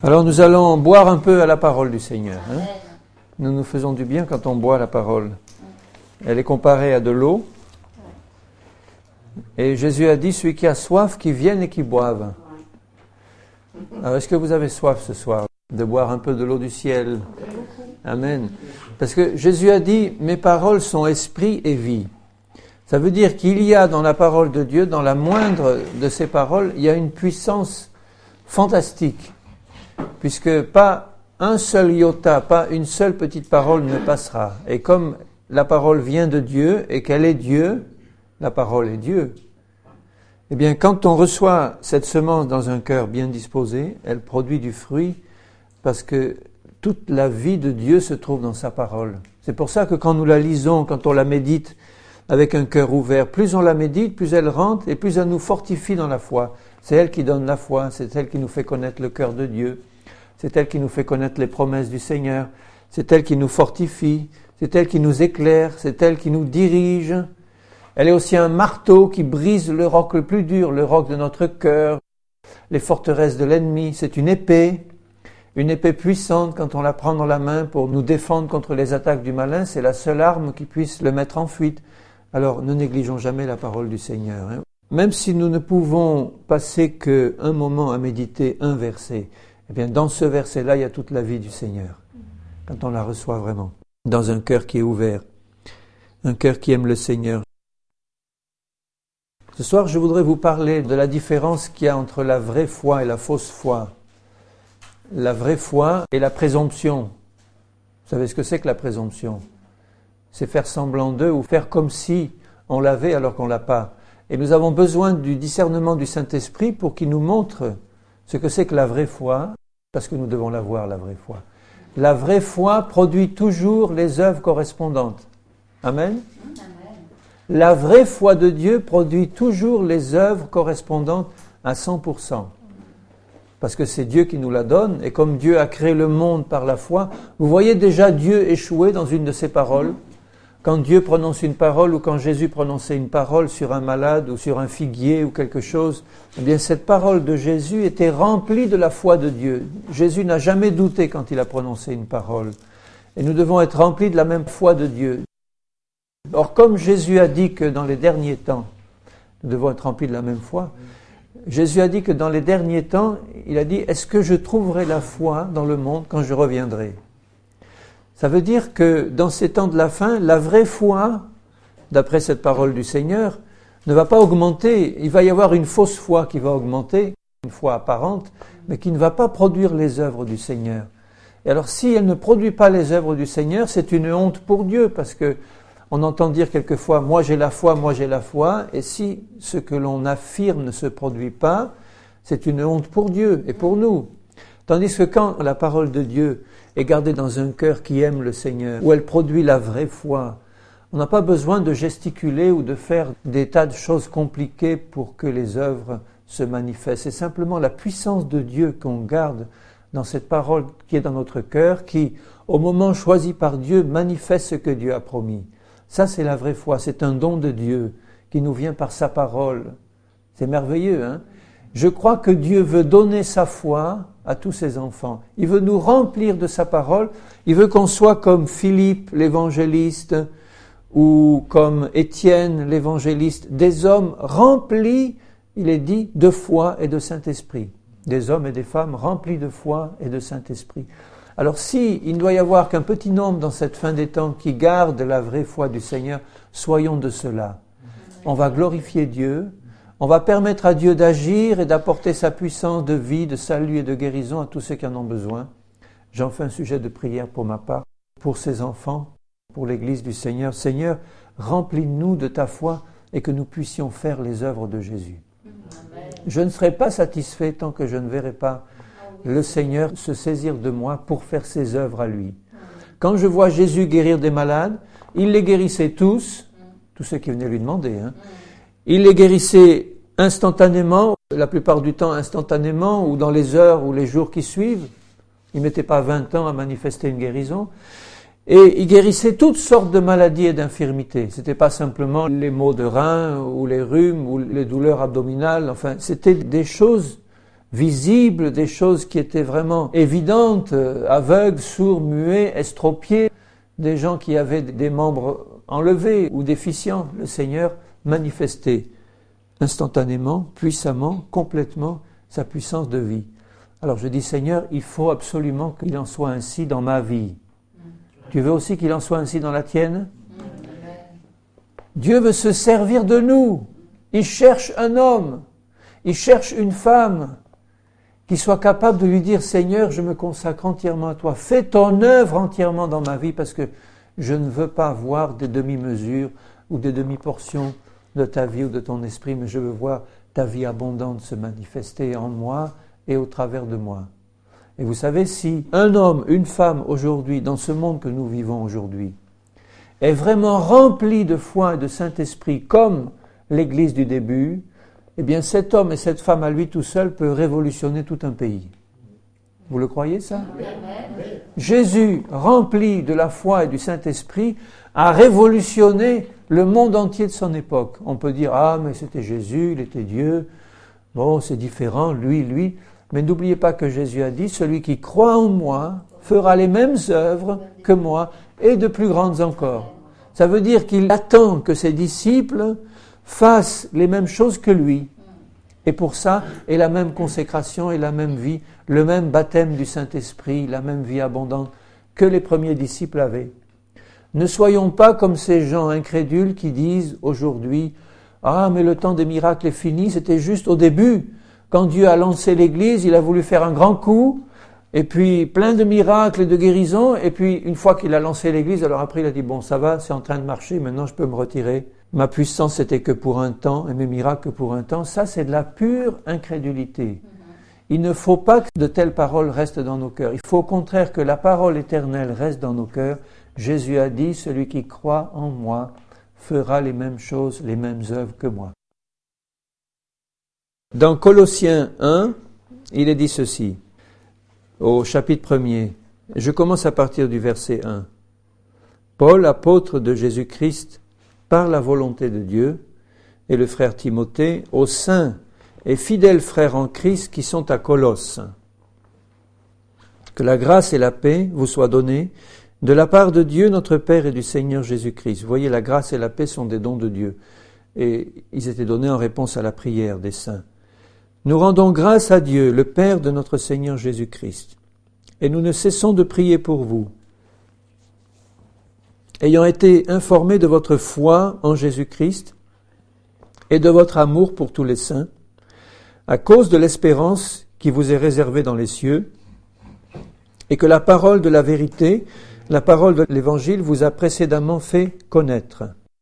Alors nous allons boire un peu à la parole du Seigneur. Hein. Nous nous faisons du bien quand on boit la parole. Elle est comparée à de l'eau. Et Jésus a dit, celui qui a soif, qu'il vienne et qu'il boive. Alors est-ce que vous avez soif ce soir de boire un peu de l'eau du ciel? Amen. Parce que Jésus a dit, mes paroles sont esprit et vie. Ça veut dire qu'il y a dans la parole de Dieu, dans la moindre de ces paroles, il y a une puissance fantastique. Puisque pas un seul iota, pas une seule petite parole ne passera. Et comme la parole vient de Dieu et qu'elle est Dieu, la parole est Dieu. Eh bien, quand on reçoit cette semence dans un cœur bien disposé, elle produit du fruit parce que toute la vie de Dieu se trouve dans sa parole. C'est pour ça que quand nous la lisons, quand on la médite avec un cœur ouvert, plus on la médite, plus elle rentre et plus elle nous fortifie dans la foi. C'est elle qui donne la foi, c'est elle qui nous fait connaître le cœur de Dieu, c'est elle qui nous fait connaître les promesses du Seigneur, c'est elle qui nous fortifie, c'est elle qui nous éclaire, c'est elle qui nous dirige. Elle est aussi un marteau qui brise le roc le plus dur, le roc de notre cœur, les forteresses de l'ennemi. C'est une épée puissante quand on la prend dans la main pour nous défendre contre les attaques du malin. C'est la seule arme qui puisse le mettre en fuite. Alors ne négligeons jamais la parole du Seigneur. Hein. Même si nous ne pouvons passer qu'un moment à méditer un verset, eh bien dans ce verset-là, il y a toute la vie du Seigneur. Quand on la reçoit vraiment, dans un cœur qui est ouvert, un cœur qui aime le Seigneur. Ce soir, je voudrais vous parler de la différence qu'il y a entre la vraie foi et la fausse foi. La vraie foi et la présomption. Vous savez ce que c'est que la présomption? C'est faire semblant d'eux ou faire comme si on l'avait alors qu'on l'a pas. Et nous avons besoin du discernement du Saint-Esprit pour qu'il nous montre ce que c'est que la vraie foi, parce que nous devons l'avoir, la vraie foi. La vraie foi produit toujours les œuvres correspondantes. Amen. La vraie foi de Dieu produit toujours les œuvres correspondantes à 100%. Parce que c'est Dieu qui nous la donne, et comme Dieu a créé le monde par la foi, vous voyez déjà Dieu échouer dans une de ses paroles. Quand Dieu prononce une parole, ou quand Jésus prononçait une parole sur un malade, ou sur un figuier, ou quelque chose, eh bien cette parole de Jésus était remplie de la foi de Dieu. Jésus n'a jamais douté quand il a prononcé une parole. Et nous devons être remplis de la même foi de Dieu. Or, comme Jésus a dit que dans les derniers temps, nous devons être remplis de la même foi, Jésus a dit que dans les derniers temps, il a dit, est-ce que je trouverai la foi dans le monde quand je reviendrai? Ça veut dire que dans ces temps de la fin, la vraie foi, d'après cette parole du Seigneur, ne va pas augmenter. Il va y avoir une fausse foi qui va augmenter, une foi apparente, mais qui ne va pas produire les œuvres du Seigneur. Et alors, si elle ne produit pas les œuvres du Seigneur, c'est une honte pour Dieu, parce que on entend dire quelquefois, moi j'ai la foi, et si ce que l'on affirme ne se produit pas, c'est une honte pour Dieu et pour nous. Tandis que quand la parole de Dieu est gardée dans un cœur qui aime le Seigneur, où elle produit la vraie foi, on n'a pas besoin de gesticuler ou de faire des tas de choses compliquées pour que les œuvres se manifestent. C'est simplement la puissance de Dieu qu'on garde dans cette parole qui est dans notre cœur, qui, au moment choisi par Dieu, manifeste ce que Dieu a promis. Ça, c'est la vraie foi, c'est un don de Dieu qui nous vient par sa parole. C'est merveilleux, hein? Je crois que Dieu veut donner sa foi à tous ses enfants. Il veut nous remplir de sa parole. Il veut qu'on soit comme Philippe, l'évangéliste, ou comme Étienne, l'évangéliste, des hommes remplis, il est dit, de foi et de Saint-Esprit. Des hommes et des femmes remplis de foi et de Saint-Esprit. Alors si il ne doit y avoir qu'un petit nombre dans cette fin des temps qui garde la vraie foi du Seigneur, soyons de cela. On va glorifier Dieu, on va permettre à Dieu d'agir et d'apporter sa puissance de vie, de salut et de guérison à tous ceux qui en ont besoin. J'en fais un sujet de prière pour ma part, pour ces enfants, pour l'Église du Seigneur. Seigneur, remplis-nous de ta foi et que nous puissions faire les œuvres de Jésus. Amen. Je ne serai pas satisfait tant que je ne verrai pas le Seigneur se saisir de moi pour faire ses œuvres à lui. Quand je vois Jésus guérir des malades, il les guérissait tous ceux qui venaient lui demander. Hein. Il les guérissait instantanément, la plupart du temps instantanément, ou dans les heures ou les jours qui suivent. Il ne mettait pas 20 ans à manifester une guérison. Et il guérissait toutes sortes de maladies et d'infirmités. C'était pas simplement les maux de rein, ou les rhumes, ou les douleurs abdominales. Enfin, c'était des choses visibles, des choses qui étaient vraiment évidentes, aveugles, sourds, muets, estropiés, des gens qui avaient des membres enlevés ou déficients. Le Seigneur manifestait instantanément, puissamment, complètement sa puissance de vie. Alors je dis, Seigneur, il faut absolument qu'il en soit ainsi dans ma vie. Tu veux aussi qu'il en soit ainsi dans la tienne? Dieu veut se servir de nous. Il cherche un homme, il cherche une femme qui soit capable de lui dire, Seigneur, je me consacre entièrement à toi. Fais ton œuvre entièrement dans ma vie parce que je ne veux pas voir des demi-mesures ou des demi-portions de ta vie ou de ton esprit, mais je veux voir ta vie abondante se manifester en moi et au travers de moi. Et vous savez, si un homme, une femme aujourd'hui, dans ce monde que nous vivons aujourd'hui, est vraiment rempli de foi et de Saint-Esprit comme l'Église du début, eh bien cet homme et cette femme à lui tout seul peut révolutionner tout un pays. Vous le croyez ça? Amen. Jésus, rempli de la foi et du Saint-Esprit, a révolutionné le monde entier de son époque. On peut dire, ah mais c'était Jésus, il était Dieu, bon c'est différent, lui. Mais n'oubliez pas que Jésus a dit, celui qui croit en moi fera les mêmes œuvres que moi et de plus grandes encore. Ça veut dire qu'il attend que ses disciples fassent les mêmes choses que lui. Et pour ça, et la même consécration et la même vie, le même baptême du Saint-Esprit, la même vie abondante que les premiers disciples avaient. Ne soyons pas comme ces gens incrédules qui disent aujourd'hui « Ah, mais le temps des miracles est fini, c'était juste au début. Quand Dieu a lancé l'Église, il a voulu faire un grand coup, et puis plein de miracles et de guérisons, et puis une fois qu'il a lancé l'Église, alors après il a dit « Bon, ça va, c'est en train de marcher, maintenant je peux me retirer. Ma puissance c'était que pour un temps, et mes miracles que pour un temps. » Ça, c'est de la pure incrédulité. Il ne faut pas que de telles paroles restent dans nos cœurs. Il faut au contraire que la parole éternelle reste dans nos cœurs. Jésus a dit, celui qui croit en moi fera les mêmes choses, les mêmes œuvres que moi. Dans Colossiens 1, il est dit ceci, au chapitre 1er. Je commence à partir du verset 1. Paul, apôtre de Jésus-Christ, par la volonté de Dieu, et le frère Timothée, aux saints et fidèles frères en Christ qui sont à Colosse. Que la grâce et la paix vous soient données de la part de Dieu notre Père et du Seigneur Jésus-Christ. Vous voyez, la grâce et la paix sont des dons de Dieu. Et ils étaient donnés en réponse à la prière des saints. Nous rendons grâce à Dieu, le Père de notre Seigneur Jésus-Christ. Et nous ne cessons de prier pour vous. Ayant été informés de votre foi en Jésus-Christ et de votre amour pour tous les saints, à cause de l'espérance qui vous est réservée dans les cieux, et que la parole de la vérité, la parole de l'Évangile vous a précédemment fait connaître.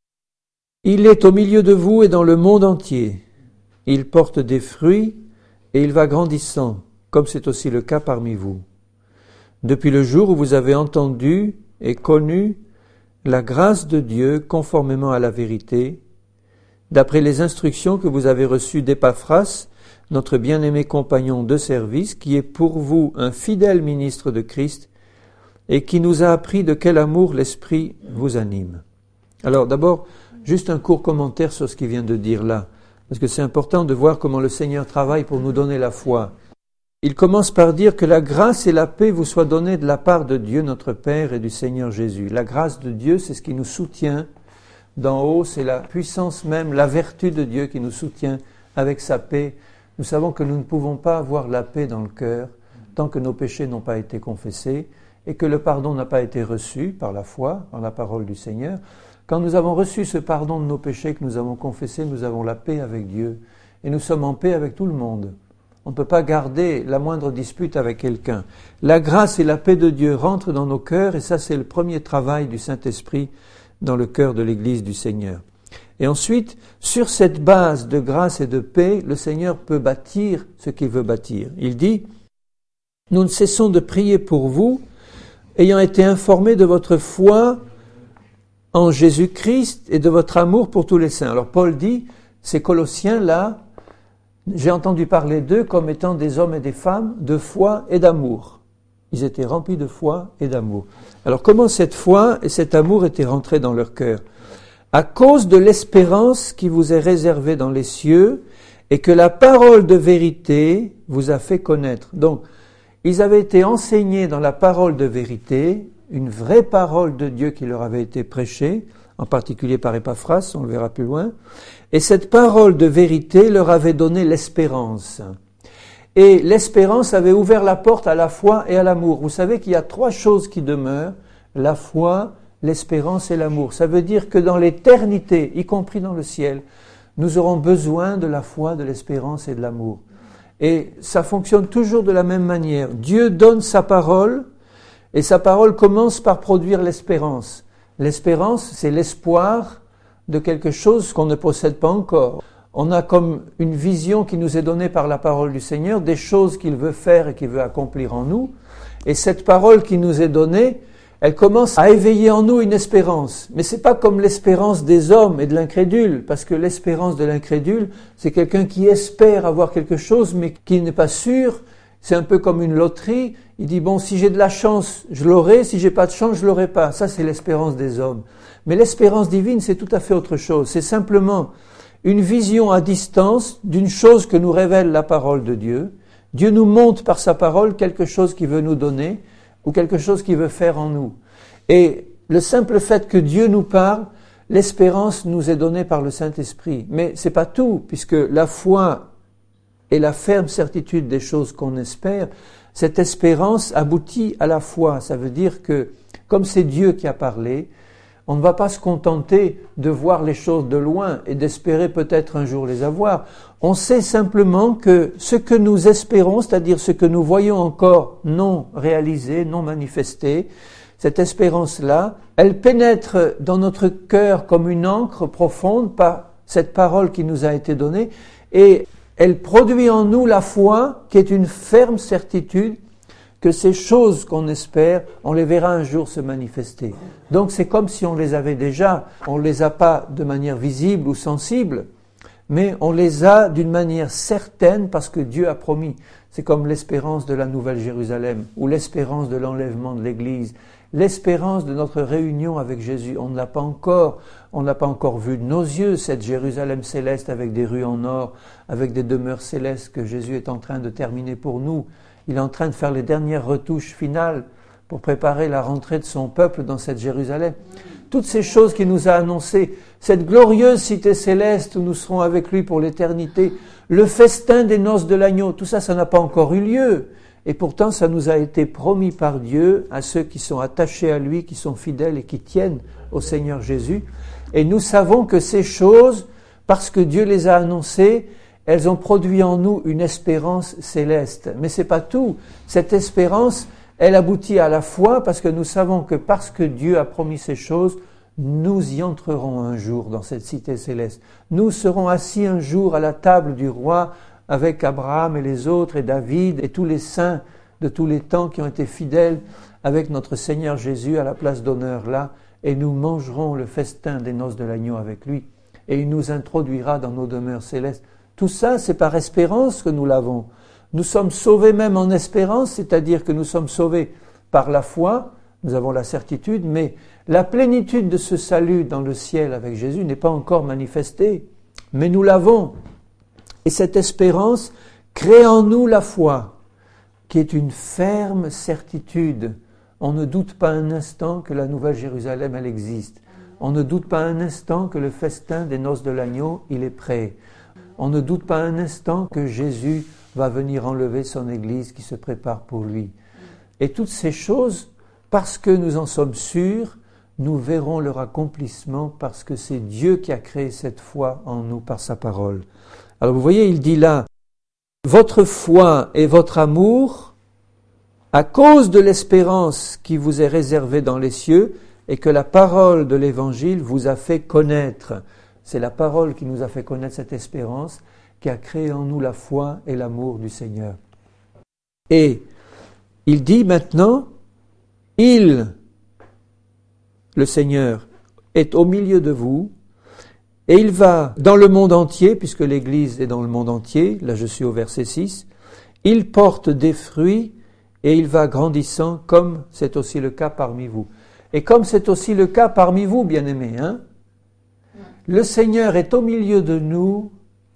Il est au milieu de vous et dans le monde entier. Il porte des fruits et il va grandissant, comme c'est aussi le cas parmi vous. Depuis le jour où vous avez entendu et connu la grâce de Dieu conformément à la vérité, d'après les instructions que vous avez reçues d'Épaphras, notre bien-aimé compagnon de service, qui est pour vous un fidèle ministre de Christ et qui nous a appris de quel amour l'Esprit vous anime. Alors d'abord, juste un court commentaire sur ce qu'il vient de dire là, parce que c'est important de voir comment le Seigneur travaille pour nous donner la foi. Il commence par dire que la grâce et la paix vous soient données de la part de Dieu notre Père et du Seigneur Jésus. La grâce de Dieu, c'est ce qui nous soutient d'en haut, c'est la puissance même, la vertu de Dieu qui nous soutient avec sa paix. Nous savons que nous ne pouvons pas avoir la paix dans le cœur tant que nos péchés n'ont pas été confessés et que le pardon n'a pas été reçu par la foi, en la parole du Seigneur. Quand nous avons reçu ce pardon de nos péchés que nous avons confessés, nous avons la paix avec Dieu et nous sommes en paix avec tout le monde. On ne peut pas garder la moindre dispute avec quelqu'un. La grâce et la paix de Dieu rentrent dans nos cœurs et ça c'est le premier travail du Saint-Esprit dans le cœur de l'Église du Seigneur. Et ensuite, sur cette base de grâce et de paix, le Seigneur peut bâtir ce qu'il veut bâtir. Il dit, « Nous ne cessons de prier pour vous, ayant été informés de votre foi en Jésus-Christ et de votre amour pour tous les saints. » Alors Paul dit, ces Colossiens-là, j'ai entendu parler d'eux comme étant des hommes et des femmes de foi et d'amour. Ils étaient remplis de foi et d'amour. Alors comment cette foi et cet amour étaient rentrés dans leur cœur ? À cause de l'espérance qui vous est réservée dans les cieux et que la parole de vérité vous a fait connaître. Donc, ils avaient été enseignés dans la parole de vérité, une vraie parole de Dieu qui leur avait été prêchée, en particulier par Épaphras, on le verra plus loin, et cette parole de vérité leur avait donné l'espérance. Et l'espérance avait ouvert la porte à la foi et à l'amour. Vous savez qu'il y a 3 choses qui demeurent, la foi, l'espérance et l'amour. Ça veut dire que dans l'éternité, y compris dans le ciel, nous aurons besoin de la foi, de l'espérance et de l'amour. Et ça fonctionne toujours de la même manière. Dieu donne sa parole, et sa parole commence par produire l'espérance. L'espérance, c'est l'espoir de quelque chose qu'on ne possède pas encore. On a comme une vision qui nous est donnée par la parole du Seigneur, des choses qu'il veut faire et qu'il veut accomplir en nous. Et cette parole qui nous est donnée, elle commence à éveiller en nous une espérance. Mais c'est pas comme l'espérance des hommes et de l'incrédule, parce que l'espérance de l'incrédule, c'est quelqu'un qui espère avoir quelque chose, mais qui n'est pas sûr. C'est un peu comme une loterie. Il dit, bon, si j'ai de la chance, je l'aurai. Si j'ai pas de chance, je l'aurai pas. Ça, c'est l'espérance des hommes. Mais l'espérance divine, c'est tout à fait autre chose. C'est simplement une vision à distance d'une chose que nous révèle la parole de Dieu. Dieu nous montre par sa parole quelque chose qu'il veut nous donner ou quelque chose qu'il veut faire en nous. Et le simple fait que Dieu nous parle, l'espérance nous est donnée par le Saint-Esprit. Mais c'est pas tout, puisque la foi et la ferme certitude des choses qu'on espère, cette espérance aboutit à la foi. Ça veut dire que, comme c'est Dieu qui a parlé, on ne va pas se contenter de voir les choses de loin et d'espérer peut-être un jour les avoir. On sait simplement que ce que nous espérons, c'est-à-dire ce que nous voyons encore non réalisé, non manifesté, cette espérance-là, elle pénètre dans notre cœur comme une encre profonde par cette parole qui nous a été donnée et elle produit en nous la foi qui est une ferme certitude que ces choses qu'on espère, on les verra un jour se manifester. Donc c'est comme si on les avait déjà. On ne les a pas de manière visible ou sensible, mais on les a d'une manière certaine parce que Dieu a promis. C'est comme l'espérance de la Nouvelle Jérusalem ou l'espérance de l'enlèvement de l'Église, l'espérance de notre réunion avec Jésus. On ne l'a pas encore vu de nos yeux, cette Jérusalem céleste avec des rues en or, avec des demeures célestes que Jésus est en train de terminer pour nous. Il est en train de faire les dernières retouches finales pour préparer la rentrée de son peuple dans cette Jérusalem. Toutes ces choses qu'il nous a annoncées, cette glorieuse cité céleste où nous serons avec lui pour l'éternité, le festin des noces de l'agneau, tout ça, ça n'a pas encore eu lieu. Et pourtant, ça nous a été promis par Dieu à ceux qui sont attachés à lui, qui sont fidèles et qui tiennent au Seigneur Jésus. Et nous savons que ces choses, parce que Dieu les a annoncées, elles ont produit en nous une espérance céleste. Mais c'est pas tout. Cette espérance, elle aboutit à la foi parce que nous savons que parce que Dieu a promis ces choses, nous y entrerons un jour dans cette cité céleste. Nous serons assis un jour à la table du roi avec Abraham et les autres et David et tous les saints de tous les temps qui ont été fidèles avec notre Seigneur Jésus à la place d'honneur là et nous mangerons le festin des noces de l'agneau avec lui et il nous introduira dans nos demeures célestes. Tout ça, c'est par espérance que nous l'avons. Nous sommes sauvés même en espérance, c'est-à-dire que nous sommes sauvés par la foi, nous avons la certitude, mais la plénitude de ce salut dans le ciel avec Jésus n'est pas encore manifestée. Mais nous l'avons. Et cette espérance crée en nous la foi, qui est une ferme certitude. On ne doute pas un instant que la Nouvelle Jérusalem, elle existe. On ne doute pas un instant que le festin des noces de l'agneau, il est prêt. On ne doute pas un instant que Jésus va venir enlever son Église qui se prépare pour lui. Et toutes ces choses, parce que nous en sommes sûrs, nous verrons leur accomplissement parce que c'est Dieu qui a créé cette foi en nous par sa parole. Alors vous voyez, il dit là, votre foi et votre amour, à cause de l'espérance qui vous est réservée dans les cieux et que la parole de l'Évangile vous a fait connaître. C'est la parole qui nous a fait connaître cette espérance, qui a créé en nous la foi et l'amour du Seigneur. Et il dit maintenant, le Seigneur, est au milieu de vous, et il va dans le monde entier, puisque l'Église est dans le monde entier, là je suis au verset 6, il porte des fruits, et il va grandissant, comme c'est aussi le cas parmi vous. Et comme c'est aussi le cas parmi vous, bien-aimés, le Seigneur est au milieu de nous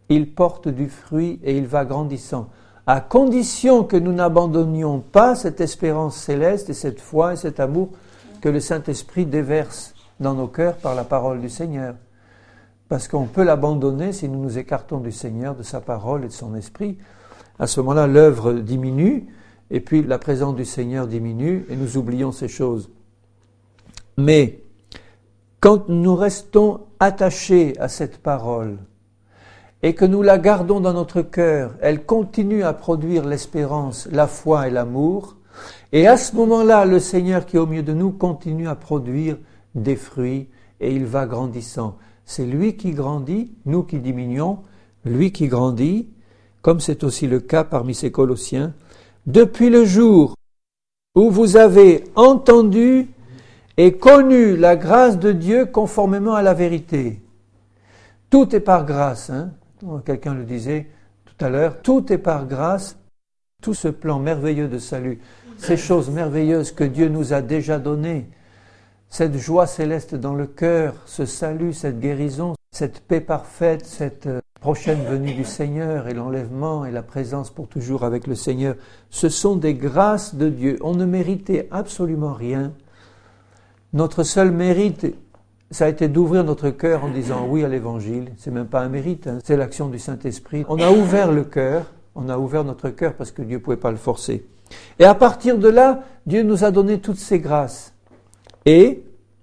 il porte du fruit et il va grandissant, à condition que nous n'abandonnions pas cette espérance céleste et cette foi et cet amour que le Saint-Esprit déverse dans nos cœurs par la parole du Seigneur. Parce qu'on peut l'abandonner si nous nous écartons du Seigneur, de sa parole et de son esprit. À ce moment-là, l'œuvre diminue, et puis la présence du Seigneur diminue, et nous oublions ces choses. Mais, quand nous restons attachés à cette parole, et que nous la gardons dans notre cœur, elle continue à produire l'espérance, la foi et l'amour, et à ce moment-là, le Seigneur qui est au milieu de nous continue à produire des fruits, et il va grandissant. C'est lui qui grandit, nous qui diminuons, lui qui grandit, comme c'est aussi le cas parmi ces Colossiens, depuis le jour où vous avez entendu et connu la grâce de Dieu conformément à la vérité. Tout est par grâce, hein. Quelqu'un le disait tout à l'heure, tout est par grâce, tout ce plan merveilleux de salut, ces choses merveilleuses que Dieu nous a déjà données, cette joie céleste dans le cœur, ce salut, cette guérison, cette paix parfaite, cette prochaine venue du Seigneur et l'enlèvement et la présence pour toujours avec le Seigneur, ce sont des grâces de Dieu. On ne méritait absolument rien. Notre seul mérite, ça a été d'ouvrir notre cœur en disant oui à l'Évangile. C'est même pas un mérite, hein, c'est l'action du Saint-Esprit. On a ouvert le cœur, on a ouvert notre cœur parce que Dieu ne pouvait pas le forcer. Et à partir de là, Dieu nous a donné toutes ces grâces. Et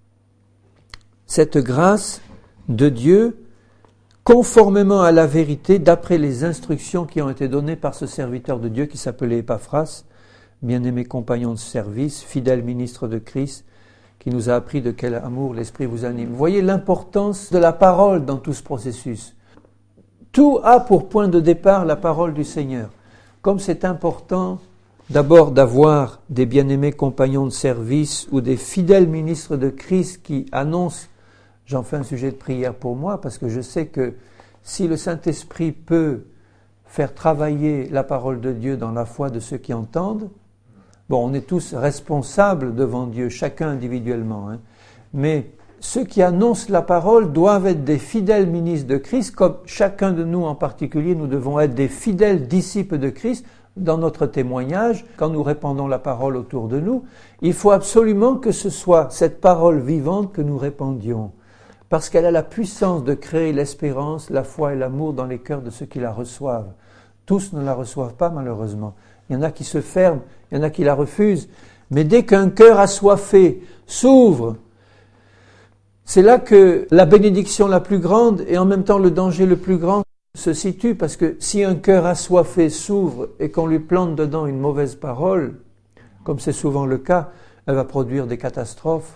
cette grâce de Dieu, conformément à la vérité, d'après les instructions qui ont été données par ce serviteur de Dieu qui s'appelait Épaphras, bien-aimé compagnon de service, fidèle ministre de Christ, qui nous a appris de quel amour l'Esprit vous anime. Vous voyez l'importance de la parole dans tout ce processus. Tout a pour point de départ la parole du Seigneur. Comme c'est important d'abord d'avoir des bien-aimés compagnons de service ou des fidèles ministres de Christ qui annoncent, j'en fais un sujet de prière pour moi, parce que je sais que si le Saint-Esprit peut faire travailler la parole de Dieu dans la foi de ceux qui entendent, bon, on est tous responsables devant Dieu, chacun individuellement, hein, mais ceux qui annoncent la parole doivent être des fidèles ministres de Christ, comme chacun de nous en particulier, nous devons être des fidèles disciples de Christ dans notre témoignage, quand nous répandons la parole autour de nous. Il faut absolument que ce soit cette parole vivante que nous répandions, parce qu'elle a la puissance de créer l'espérance, la foi et l'amour dans les cœurs de ceux qui la reçoivent. Tous ne la reçoivent pas, malheureusement. Il y en a qui se ferment, il y en a qui la refusent. Mais dès qu'un cœur assoiffé s'ouvre, c'est là que la bénédiction la plus grande et en même temps le danger le plus grand se situe, parce que si un cœur assoiffé s'ouvre et qu'on lui plante dedans une mauvaise parole, comme c'est souvent le cas, elle va produire des catastrophes.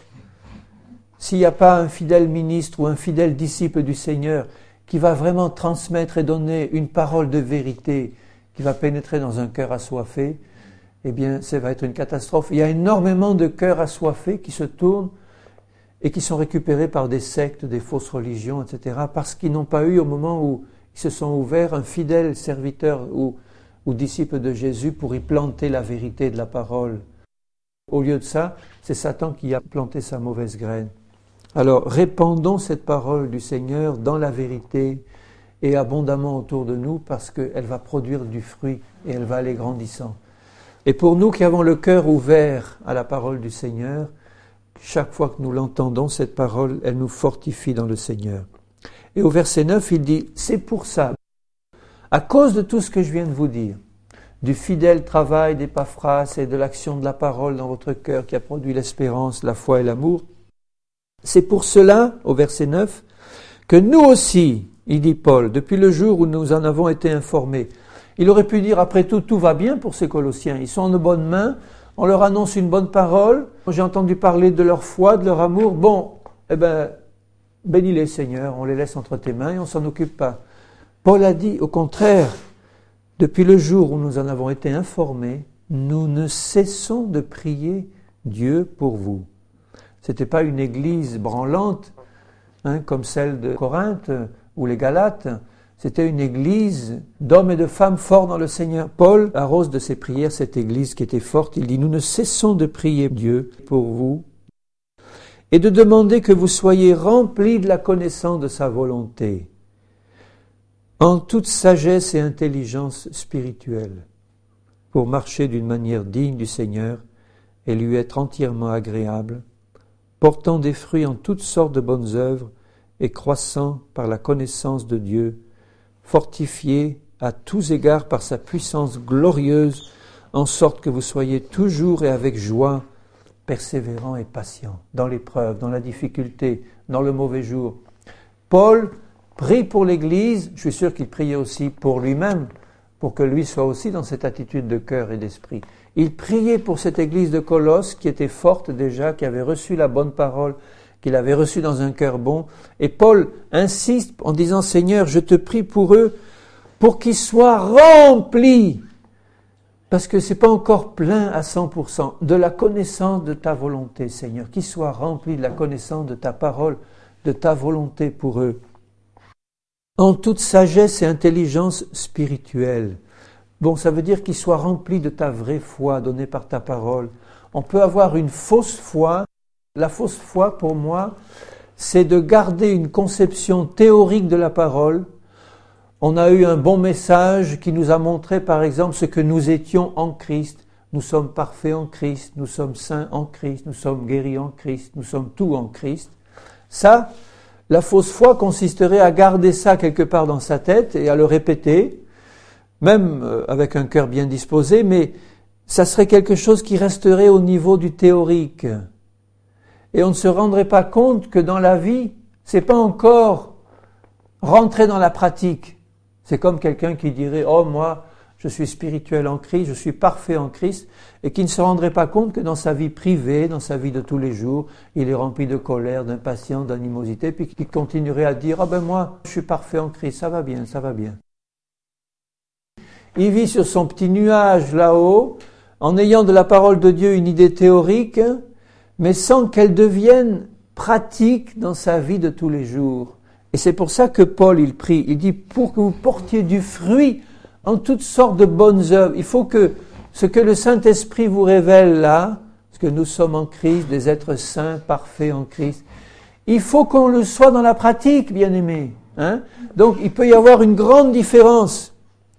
S'il n'y a pas un fidèle ministre ou un fidèle disciple du Seigneur qui va vraiment transmettre et donner une parole de vérité, qui va pénétrer dans un cœur assoiffé, eh bien, ça va être une catastrophe. Il y a énormément de cœurs assoiffés qui se tournent et qui sont récupérés par des sectes, des fausses religions, etc., parce qu'ils n'ont pas eu, au moment où ils se sont ouverts, un fidèle serviteur ou disciple de Jésus pour y planter la vérité de la parole. Au lieu de ça, c'est Satan qui a planté sa mauvaise graine. Alors, répandons cette parole du Seigneur dans la vérité et abondamment autour de nous, parce qu'elle va produire du fruit et elle va aller grandissant. Et pour nous qui avons le cœur ouvert à la parole du Seigneur, chaque fois que nous l'entendons, cette parole, elle nous fortifie dans le Seigneur. Et au verset 9, il dit, c'est pour ça, à cause de tout ce que je viens de vous dire, du fidèle travail d'Épaphras et de l'action de la parole dans votre cœur qui a produit l'espérance, la foi et l'amour, c'est pour cela, au verset 9, que nous aussi, il dit Paul, depuis le jour où nous en avons été informés, il aurait pu dire, après tout, tout va bien pour ces Colossiens, ils sont en de bonnes mains, on leur annonce une bonne parole, j'ai entendu parler de leur foi, de leur amour, bon, eh ben, bénis-les Seigneur, on les laisse entre tes mains et on s'en occupe pas. Paul a dit, au contraire, depuis le jour où nous en avons été informés, nous ne cessons de prier Dieu pour vous. C'était pas une église branlante, comme celle de Corinthe ou les Galates. C'était une église d'hommes et de femmes forts dans le Seigneur. Paul arrose de ses prières cette église qui était forte. Il dit, nous ne cessons de prier Dieu pour vous et de demander que vous soyez remplis de la connaissance de sa volonté. en toute sagesse et intelligence spirituelle, pour marcher d'une manière digne du Seigneur et lui être entièrement agréable, portant des fruits en toutes sortes de bonnes œuvres et croissant par la connaissance de Dieu, fortifié à tous égards par sa puissance glorieuse, en sorte que vous soyez toujours et avec joie, persévérants et patients, dans l'épreuve, dans la difficulté, dans le mauvais jour. Paul prie pour l'Église, je suis sûr qu'il priait aussi pour lui-même, pour que lui soit aussi dans cette attitude de cœur et d'esprit. Il priait pour cette Église de Colosse qui était forte déjà, qui avait reçu la bonne parole, qu'il avait reçue dans un cœur bon. Et Paul insiste en disant, Seigneur, je te prie pour eux, pour qu'ils soient remplis, parce que c'est pas encore plein à 100%, de la connaissance de ta volonté, Seigneur, qu'ils soient remplis de la connaissance de ta parole, de ta volonté pour eux. En toute sagesse et intelligence spirituelle. Bon, ça veut dire qu'ils soient remplis de ta vraie foi donnée par ta parole. On peut avoir une fausse foi. La fausse foi, pour moi, c'est de garder une conception théorique de la parole. On a eu un bon message qui nous a montré, par exemple, ce que nous étions en Christ. Nous sommes parfaits en Christ, nous sommes saints en Christ, nous sommes guéris en Christ, nous sommes tout en Christ. Ça, la fausse foi consisterait à garder ça quelque part dans sa tête et à le répéter, même avec un cœur bien disposé, mais ça serait quelque chose qui resterait au niveau du théorique. Et on ne se rendrait pas compte que dans la vie, c'est pas encore rentrer dans la pratique. C'est comme quelqu'un qui dirait « Oh, moi, je suis spirituel en Christ, je suis parfait en Christ », et qui ne se rendrait pas compte que dans sa vie privée, dans sa vie de tous les jours, il est rempli de colère, d'impatience, d'animosité, puis qui continuerait à dire « Ah ben moi, je suis parfait en Christ, ça va bien, ça va bien ». Il vit sur son petit nuage là-haut, en ayant de la parole de Dieu une idée théorique, mais sans qu'elle devienne pratique dans sa vie de tous les jours. Et c'est pour ça que Paul, il prie, il dit, pour que vous portiez du fruit en toutes sortes de bonnes œuvres. Il faut que ce que le Saint-Esprit vous révèle là, parce que nous sommes en Christ, des êtres saints, parfaits en Christ, il faut qu'on le soit dans la pratique, bien-aimés. Hein? Donc, il peut y avoir une grande différence.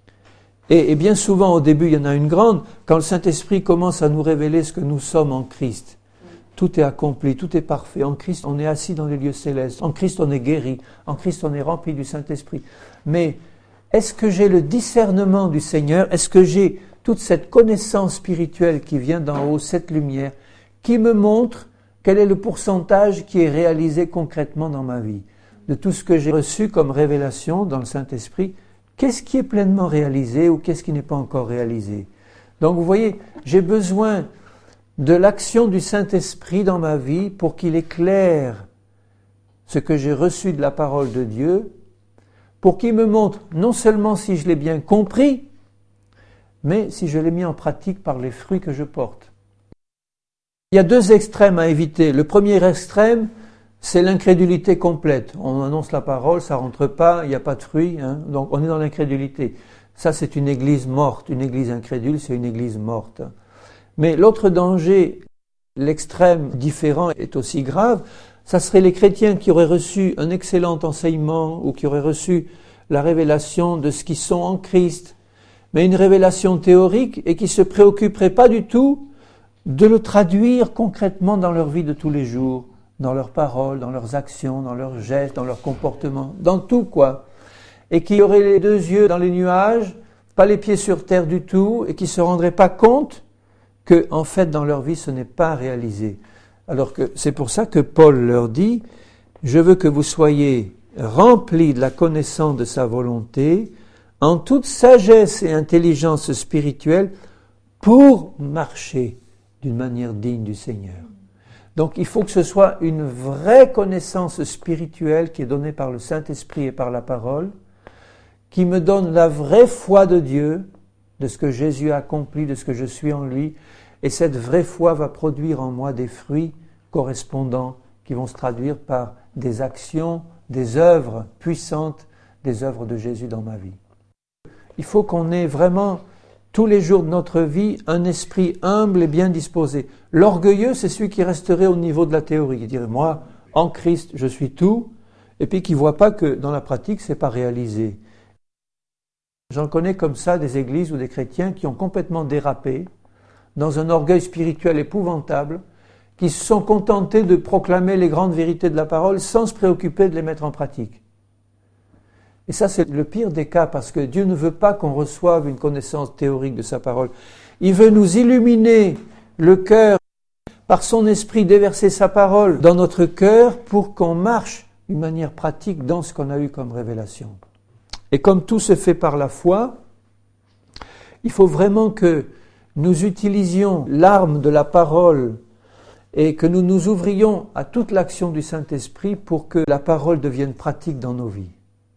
Et bien souvent, au début, il y en a une grande, quand le Saint-Esprit commence à nous révéler ce que nous sommes en Christ. Tout est accompli, tout est parfait. En Christ, on est assis dans les lieux célestes. En Christ, on est guéri. En Christ, on est rempli du Saint-Esprit. Mais est-ce que j'ai le discernement du Seigneur? Est-ce que j'ai toute cette connaissance spirituelle qui vient d'en haut, cette lumière, qui me montre quel est le pourcentage qui est réalisé concrètement dans ma vie? De tout ce que j'ai reçu comme révélation dans le Saint-Esprit, qu'est-ce qui est pleinement réalisé ou qu'est-ce qui n'est pas encore réalisé? Donc vous voyez, j'ai besoin de l'action du Saint-Esprit dans ma vie pour qu'il éclaire ce que j'ai reçu de la parole de Dieu, pour qu'il me montre non seulement si je l'ai bien compris, mais si je l'ai mis en pratique par les fruits que je porte. Il y a deux extrêmes à éviter. Le premier extrême, c'est l'incrédulité complète. On annonce la parole, ça rentre pas, il n'y a pas de fruits, hein, donc on est dans l'incrédulité. Ça, c'est une église morte. Une église incrédule, c'est une église morte. Mais l'autre danger, l'extrême différent est aussi grave, ça serait les chrétiens qui auraient reçu un excellent enseignement ou qui auraient reçu la révélation de ce qu'ils sont en Christ, mais une révélation théorique et qui ne se préoccuperaient pas du tout de le traduire concrètement dans leur vie de tous les jours, dans leurs paroles, dans leurs actions, dans leurs gestes, dans leurs comportements, dans tout quoi. Et qui auraient les deux yeux dans les nuages, pas les pieds sur terre du tout, et qui ne se rendraient pas compte que, en fait, dans leur vie, ce n'est pas réalisé. Alors que c'est pour ça que Paul leur dit, je veux que vous soyez remplis de la connaissance de sa volonté, en toute sagesse et intelligence spirituelle, pour marcher d'une manière digne du Seigneur. Donc il faut que ce soit une vraie connaissance spirituelle qui est donnée par le Saint-Esprit et par la parole, qui me donne la vraie foi de Dieu, de ce que Jésus a accompli, de ce que je suis en lui, et cette vraie foi va produire en moi des fruits correspondants qui vont se traduire par des actions, des œuvres puissantes, des œuvres de Jésus dans ma vie. Il faut qu'on ait vraiment, tous les jours de notre vie, un esprit humble et bien disposé. L'orgueilleux, c'est celui qui resterait au niveau de la théorie, qui dirait « moi, en Christ, je suis tout », et puis qui ne voit pas que dans la pratique, ce n'est pas réalisé. J'en connais comme ça des églises ou des chrétiens qui ont complètement dérapé dans un orgueil spirituel épouvantable, qui se sont contentés de proclamer les grandes vérités de la parole sans se préoccuper de les mettre en pratique. Et ça, c'est le pire des cas, parce que Dieu ne veut pas qu'on reçoive une connaissance théorique de sa parole. Il veut nous illuminer le cœur, par son esprit déverser sa parole dans notre cœur pour qu'on marche d'une manière pratique dans ce qu'on a eu comme révélation. Et comme tout se fait par la foi, il faut vraiment que nous utilisions l'arme de la parole et que nous nous ouvrions à toute l'action du Saint-Esprit pour que la parole devienne pratique dans nos vies.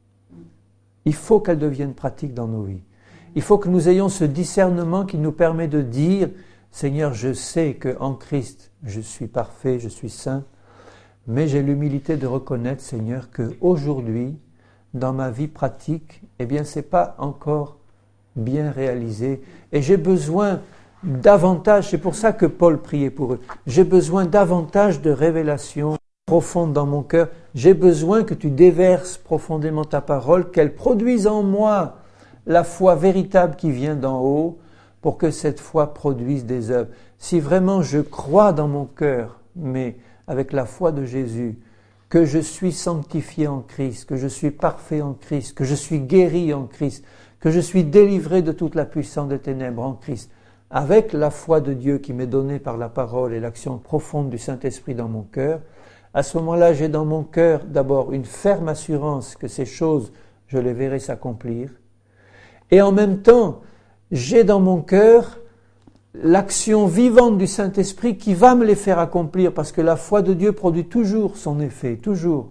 Il faut qu'elle devienne pratique dans nos vies. Il faut que nous ayons ce discernement qui nous permet de dire « Seigneur, je sais qu'en Christ, je suis parfait, je suis saint, mais j'ai l'humilité de reconnaître, Seigneur, qu'aujourd'hui, dans ma vie pratique, eh bien, c'est pas encore bien réalisé et j'ai besoin davantage, c'est pour ça que Paul priait pour eux, j'ai besoin davantage de révélations profondes dans mon cœur, j'ai besoin que tu déverses profondément ta parole, qu'elle produise en moi la foi véritable qui vient d'en haut, pour que cette foi produise des œuvres. Si vraiment je crois dans mon cœur, mais avec la foi de Jésus, que je suis sanctifié en Christ, que je suis parfait en Christ, que je suis guéri en Christ, que je suis délivré de toute la puissance des ténèbres en Christ, avec la foi de Dieu qui m'est donnée par la parole et l'action profonde du Saint-Esprit dans mon cœur, à ce moment-là, j'ai dans mon cœur d'abord une ferme assurance que ces choses, je les verrai s'accomplir. Et en même temps, j'ai dans mon cœur l'action vivante du Saint-Esprit qui va me les faire accomplir, parce que la foi de Dieu produit toujours son effet, toujours.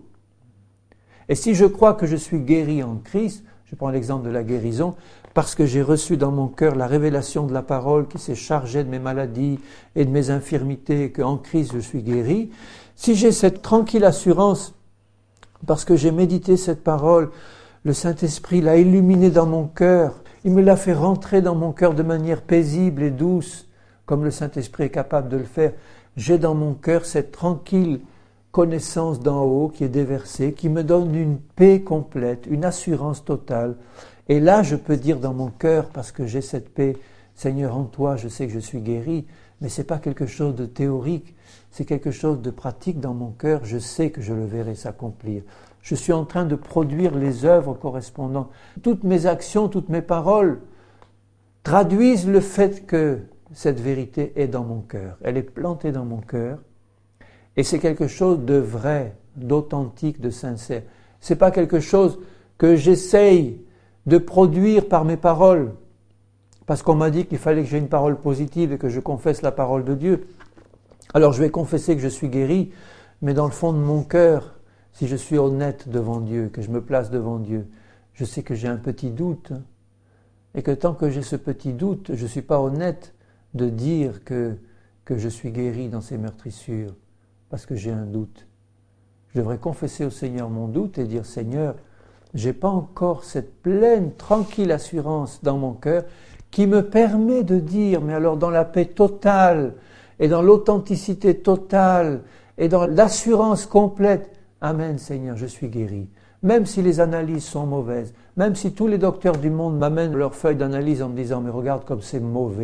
Et si je crois que je suis guéri en Christ, je prends l'exemple de la guérison, parce que j'ai reçu dans mon cœur la révélation de la parole qui s'est chargée de mes maladies et de mes infirmités, qu'en Christ je suis guéri, si j'ai cette tranquille assurance, parce que j'ai médité cette parole, le Saint-Esprit l'a illuminé dans mon cœur, il me l'a fait rentrer dans mon cœur de manière paisible et douce, comme le Saint-Esprit est capable de le faire. J'ai dans mon cœur cette tranquille connaissance d'en haut qui est déversée, qui me donne une paix complète, une assurance totale. Et là, je peux dire dans mon cœur, parce que j'ai cette paix, Seigneur, en toi, je sais que je suis guéri, mais c'est pas quelque chose de théorique, c'est quelque chose de pratique dans mon cœur, je sais que je le verrai s'accomplir. Je suis en train de produire les œuvres correspondantes. Toutes mes actions, toutes mes paroles traduisent le fait que cette vérité est dans mon cœur. Elle est plantée dans mon cœur et c'est quelque chose de vrai, d'authentique, de sincère. C'est pas quelque chose que j'essaye de produire par mes paroles parce qu'on m'a dit qu'il fallait que j'ai une parole positive et que je confesse la parole de Dieu. Alors je vais confesser que je suis guéri, mais dans le fond de mon cœur, si je suis honnête devant Dieu, que je me place devant Dieu, je sais que j'ai un petit doute. Et que tant que j'ai ce petit doute, je ne suis pas honnête de dire que je suis guéri dans ces meurtrissures, parce que j'ai un doute. Je devrais confesser au Seigneur mon doute et dire, Seigneur, je n'ai pas encore cette pleine, tranquille assurance dans mon cœur qui me permet de dire, mais alors dans la paix totale et dans l'authenticité totale et dans l'assurance complète, Amen, Seigneur, je suis guéri. Même si les analyses sont mauvaises, même si tous les docteurs du monde m'amènent leurs feuilles d'analyse en me disant « mais regarde comme c'est mauvais ».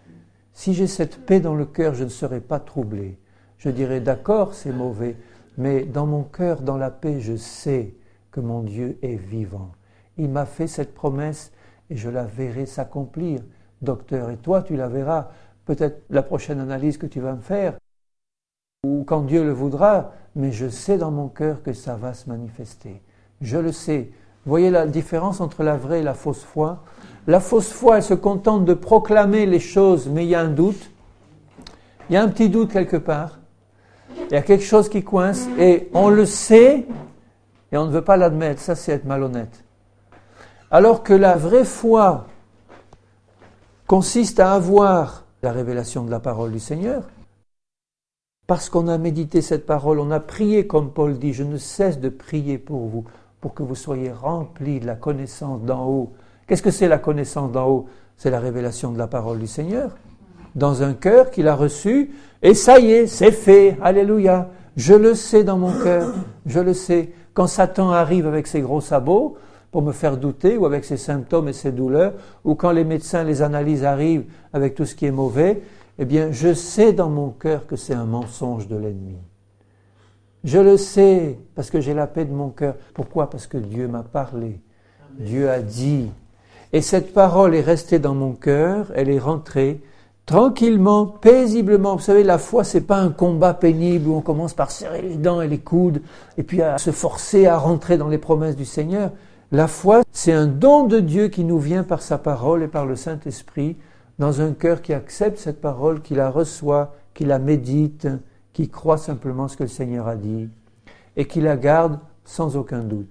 Si j'ai cette paix dans le cœur, je ne serai pas troublé. Je dirai « d'accord, c'est mauvais », mais dans mon cœur, dans la paix, je sais que mon Dieu est vivant. Il m'a fait cette promesse et je la verrai s'accomplir, docteur. Et toi, tu la verras, peut-être la prochaine analyse que tu vas me faire, ou quand Dieu le voudra, mais je sais dans mon cœur que ça va se manifester. Je le sais. Vous voyez la différence entre la vraie et la fausse foi? La fausse foi, elle se contente de proclamer les choses, mais il y a un doute. Il y a un petit doute quelque part. Il y a quelque chose qui coince et on le sait et on ne veut pas l'admettre. Ça, c'est être malhonnête. Alors que la vraie foi consiste à avoir la révélation de la parole du Seigneur. Parce qu'on a médité cette parole, on a prié comme Paul dit, je ne cesse de prier pour vous, pour que vous soyez remplis de la connaissance d'en haut. Qu'est-ce que c'est la connaissance d'en haut? C'est la révélation de la parole du Seigneur, dans un cœur qu'il a reçu, et ça y est, c'est fait, alléluia. Je le sais dans mon cœur, je le sais. Quand Satan arrive avec ses gros sabots, pour me faire douter, ou avec ses symptômes et ses douleurs, ou quand les médecins, les analyses arrivent avec tout ce qui est mauvais, eh bien, je sais dans mon cœur que c'est un mensonge de l'ennemi. Je le sais, parce que j'ai la paix de mon cœur. Pourquoi? Parce que Dieu m'a parlé. Amen. Dieu a dit. Et cette parole est restée dans mon cœur, elle est rentrée tranquillement, paisiblement. Vous savez, la foi, c'est pas un combat pénible où on commence par serrer les dents et les coudes, et puis à se forcer à rentrer dans les promesses du Seigneur. La foi, c'est un don de Dieu qui nous vient par sa parole et par le Saint-Esprit, dans un cœur qui accepte cette parole, qui la reçoit, qui la médite, qui croit simplement ce que le Seigneur a dit, et qui la garde sans aucun doute.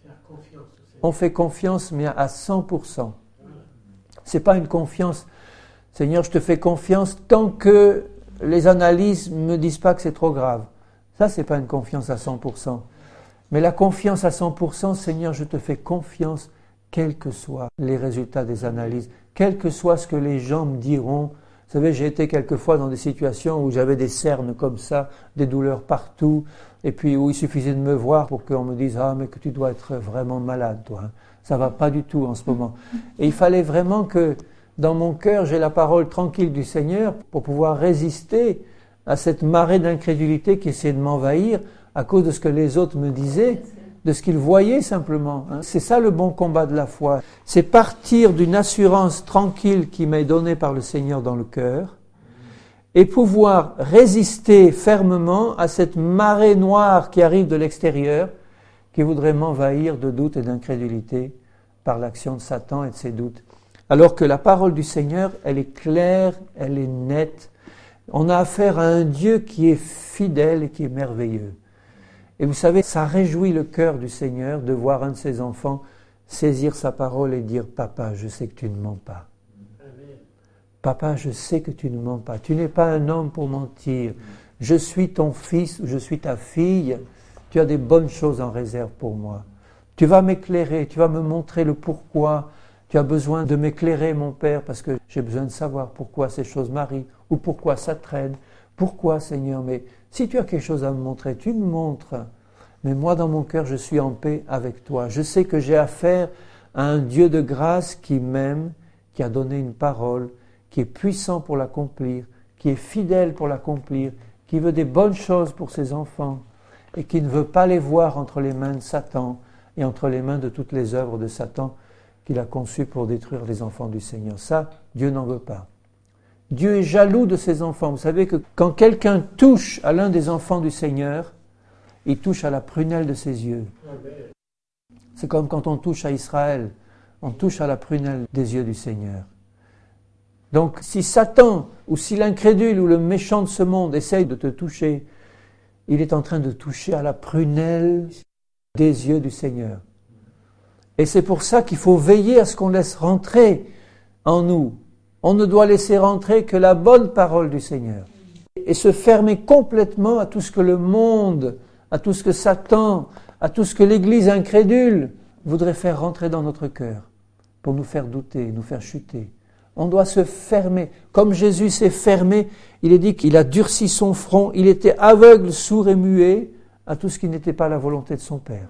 On fait confiance, mais à 100%. C'est pas une confiance, Seigneur, je te fais confiance tant que les analyses me disent pas que c'est trop grave. Ça, c'est pas une confiance à 100%. Mais la confiance à 100%, Seigneur, je te fais confiance, quels que soient les résultats des analyses, quel que soit ce que les gens me diront. Vous savez, j'ai été quelquefois dans des situations où j'avais des cernes comme ça, des douleurs partout, et puis où il suffisait de me voir pour qu'on me dise « Ah, mais que tu dois être vraiment malade, toi. Hein. Ça va pas du tout en ce moment. » Et il fallait vraiment que, dans mon cœur, j'ai la parole tranquille du Seigneur pour pouvoir résister à cette marée d'incrédulité qui essayait de m'envahir à cause de ce que les autres me disaient, de ce qu'ils voyaient simplement. Hein. C'est ça le bon combat de la foi. C'est partir d'une assurance tranquille qui m'est donnée par le Seigneur dans le cœur et pouvoir résister fermement à cette marée noire qui arrive de l'extérieur, qui voudrait m'envahir de doutes et d'incrédulité par l'action de Satan et de ses doutes. Alors que la parole du Seigneur, elle est claire, elle est nette. On a affaire à un Dieu qui est fidèle et qui est merveilleux. Et vous savez, ça réjouit le cœur du Seigneur de voir un de ses enfants saisir sa parole et dire « Papa, je sais que tu ne mens pas. Papa, je sais que tu ne mens pas. Tu n'es pas un homme pour mentir. Je suis ton fils ou je suis ta fille. Tu as des bonnes choses en réserve pour moi. Tu vas m'éclairer, tu vas me montrer le pourquoi. Tu as besoin de m'éclairer, mon Père, parce que j'ai besoin de savoir pourquoi ces choses m'arrivent ou pourquoi ça traîne. Pourquoi, Seigneur? Mais si tu as quelque chose à me montrer, tu me montres. Mais moi, dans mon cœur, je suis en paix avec toi. Je sais que j'ai affaire à un Dieu de grâce qui m'aime, qui a donné une parole, qui est puissant pour l'accomplir, qui est fidèle pour l'accomplir, qui veut des bonnes choses pour ses enfants et qui ne veut pas les voir entre les mains de Satan et entre les mains de toutes les œuvres de Satan qu'il a conçues pour détruire les enfants du Seigneur. Ça, Dieu n'en veut pas. Dieu est jaloux de ses enfants. Vous savez que quand quelqu'un touche à l'un des enfants du Seigneur, il touche à la prunelle de ses yeux. C'est comme quand on touche à Israël, on touche à la prunelle des yeux du Seigneur. Donc si Satan, ou si l'incrédule ou le méchant de ce monde essaye de te toucher, il est en train de toucher à la prunelle des yeux du Seigneur. Et c'est pour ça qu'il faut veiller à ce qu'on laisse rentrer en nous. On ne doit laisser rentrer que la bonne parole du Seigneur. Et se fermer complètement à tout ce que le monde, à tout ce que Satan, à tout ce que l'Église incrédule voudrait faire rentrer dans notre cœur pour nous faire douter, nous faire chuter. On doit se fermer. Comme Jésus s'est fermé, il est dit qu'il a durci son front, il était aveugle, sourd et muet à tout ce qui n'était pas la volonté de son Père.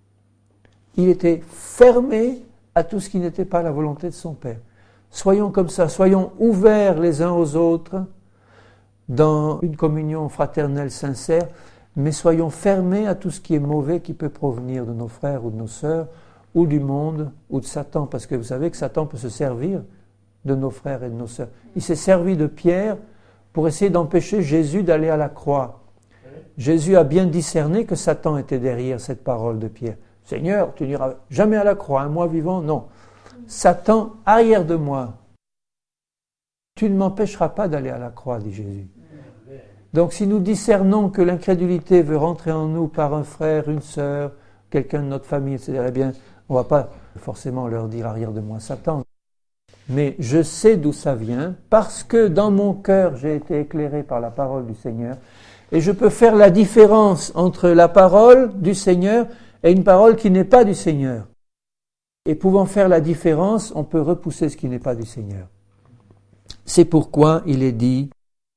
Il était fermé à tout ce qui n'était pas la volonté de son Père. Soyons comme ça, soyons ouverts les uns aux autres dans une communion fraternelle sincère, mais soyons fermés à tout ce qui est mauvais qui peut provenir de nos frères ou de nos sœurs, ou du monde, ou de Satan, parce que vous savez que Satan peut se servir de nos frères et de nos sœurs. Il s'est servi de Pierre pour essayer d'empêcher Jésus d'aller à la croix. Jésus a bien discerné que Satan était derrière cette parole de Pierre. « Seigneur, tu n'iras jamais à la croix, un moi vivant ?» Non. Satan, arrière de moi. Tu ne m'empêcheras pas d'aller à la croix, dit Jésus. Donc si nous discernons que l'incrédulité veut rentrer en nous par un frère, une sœur, quelqu'un de notre famille, etc., eh bien, on ne va pas forcément leur dire arrière de moi Satan. Mais je sais d'où ça vient, parce que dans mon cœur, j'ai été éclairé par la parole du Seigneur, et je peux faire la différence entre la parole du Seigneur et une parole qui n'est pas du Seigneur. Et pouvant faire la différence, on peut repousser ce qui n'est pas du Seigneur. C'est pourquoi il est dit,